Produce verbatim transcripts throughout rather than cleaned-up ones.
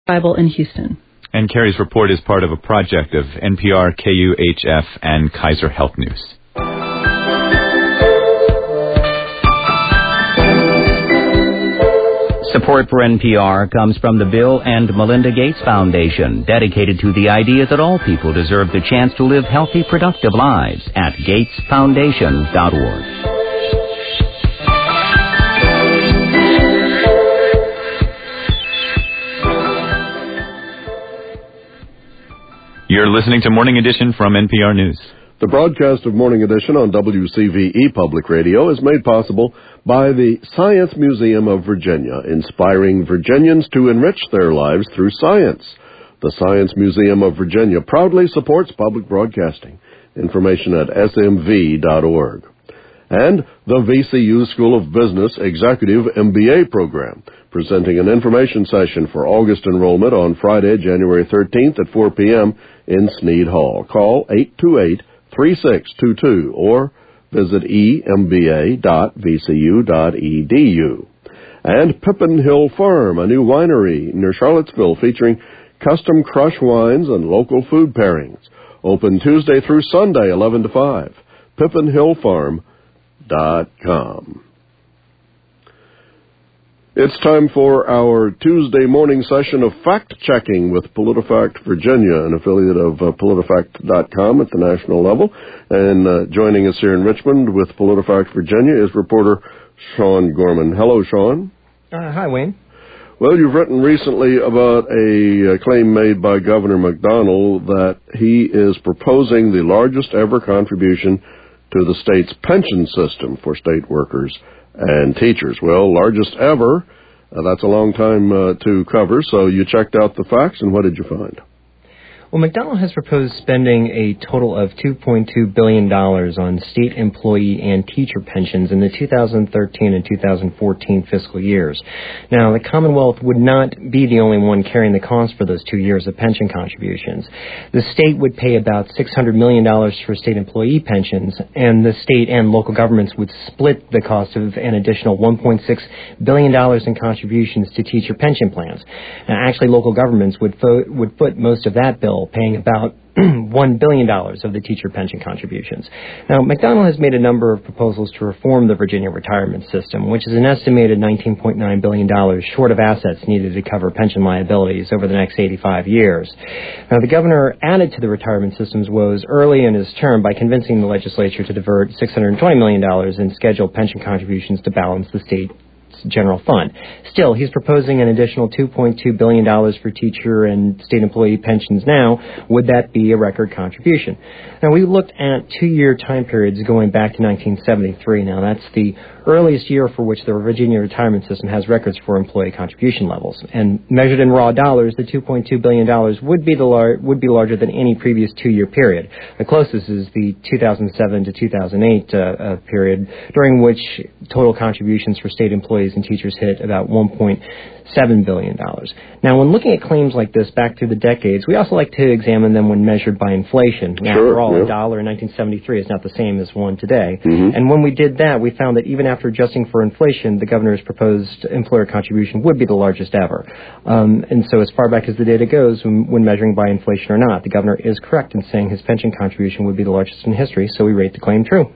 Bible in Houston. And Carrie's report is part of a project of N P R, K U H F, and Kaiser Health News. Support for N P R comes from the Bill and Melinda Gates Foundation, dedicated to the idea that all people deserve the chance to live healthy, productive lives at gates foundation dot org. You're listening to Morning Edition from N P R News. The broadcast of Morning Edition on W C V E Public Radio is made possible by the Science Museum of Virginia, inspiring Virginians to enrich their lives through science. The Science Museum of Virginia proudly supports public broadcasting. Information at S M V dot org. And the V C U School of Business Executive M B A program, presenting an information session for August enrollment on Friday, January thirteenth at four p.m. in Sneed Hall. Call eight two eight, three six two two or visit e m b a dot v c u dot e d u. And Pippin Hill Farm, a new winery near Charlottesville featuring custom crush wines and local food pairings. Open Tuesday through Sunday, eleven to five. pippin hill farm dot com. It's time for our Tuesday morning session of fact-checking with PolitiFact Virginia, an affiliate of uh, PolitiFact dot com at the national level. And uh, joining us here in Richmond with PolitiFact Virginia is reporter Sean Gorman. Hello, Sean. Uh, hi, Wayne. Well, you've written recently about a uh, claim made by Governor McDonnell that he is proposing the largest ever contribution to the state's pension system for state workers and teachers. Well, largest ever. Uh, that's a long time uh, to cover. So you checked out the facts, and what did you find? Well, McDonnell has proposed spending a total of two point two billion dollars on state employee and teacher pensions in the two thousand thirteen and two thousand fourteen fiscal years. Now, the Commonwealth would not be the only one carrying the cost for those two years of pension contributions. The state would pay about six hundred million dollars for state employee pensions, and the state and local governments would split the cost of an additional one point six billion dollars in contributions to teacher pension plans. Now, actually, local governments would, fo- would foot most of that bill, paying about one billion dollars of the teacher pension contributions. Now, McDonnell has made a number of proposals to reform the Virginia retirement system, which is an estimated nineteen point nine billion dollars short of assets needed to cover pension liabilities over the next eighty-five years. Now, the governor added to the retirement system's woes early in his term by convincing the legislature to divert six hundred twenty million dollars in scheduled pension contributions to balance the state general fund. Still, he's proposing an additional two point two billion dollars for teacher and state employee pensions now. Would that be a record contribution? Now, we looked at two-year time periods going back to nineteen seventy-three. Now, that's the earliest year for which the Virginia retirement system has records for employee contribution levels. And measured in raw dollars, the two point two billion dollars would be the lar- would be larger than any previous two-year period. The closest is the two thousand seven to two thousand eight uh, uh, period, during which total contributions for state employees and teachers hit about one point seven billion dollars. Now, when looking at claims like this back through the decades, we also like to examine them when measured by inflation. Now, sure, after all, yeah. a dollar in nineteen seventy-three is not the same as one today. Mm-hmm. And when we did that, we found that even after adjusting for inflation, the governor's proposed employer contribution would be the largest ever. Um, and so as far back as the data goes, when, when measuring by inflation or not, the governor is correct in saying his pension contribution would be the largest in history, so we rate the claim true.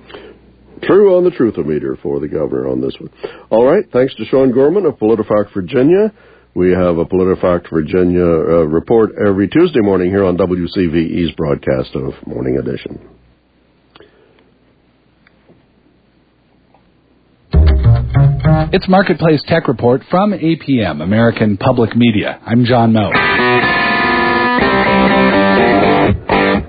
True on the truthometer for the governor on this one. All right, thanks to Sean Gorman of PolitiFact Virginia. We have a PolitiFact Virginia uh, report every Tuesday morning here on W C V E's broadcast of Morning Edition. It's Marketplace Tech Report from A P M, American Public Media. I'm John Moe.